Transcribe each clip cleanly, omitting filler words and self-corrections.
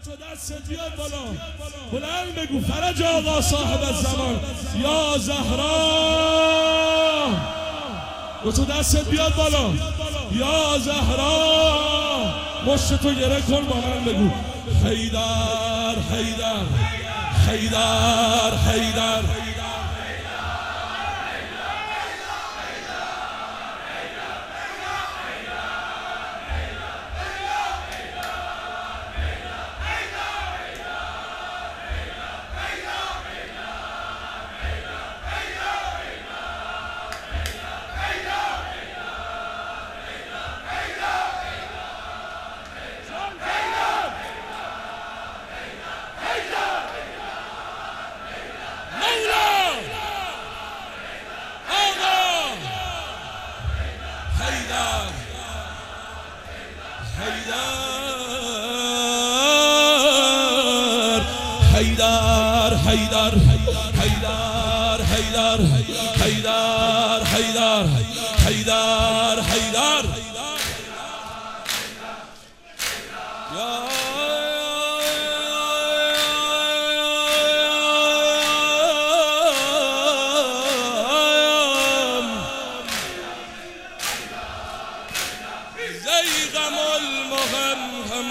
تو دستت بیاد بالا، بلند بگو فرج آقا صاحب الزمان یا زهرا. تو دستت بیاد بالا یا زهرا. مشت تو گره کن با من بگو حیدر حیدر حیدر حیدر. حیدر حیدر حیدر حیدر حیدر حیدر حیدر حیدر. زیغم المغمهم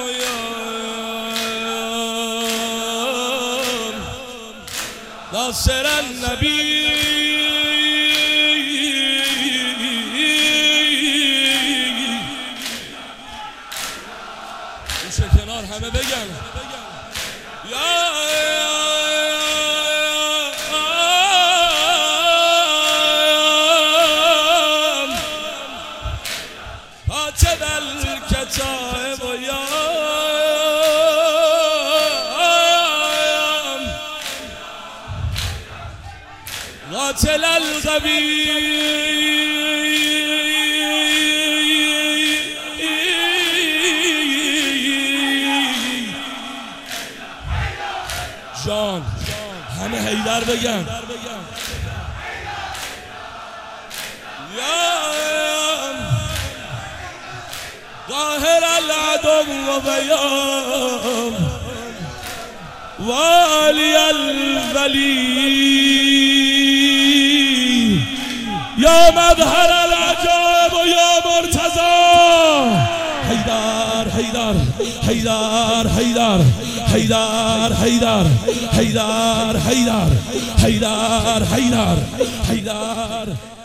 ناصر النبی. گوش کنار همه بگن یا کاتب الکتاب و یا قاتل الغبی. جان همه حیدر بگن یا قاهر العدو و یا والی الولی یا مظهر العجاب و یا مرتضی. حیدر حیدر حیدر حیدر حیدر حیدر حیدر حیدر حیدر حیدر حیدر.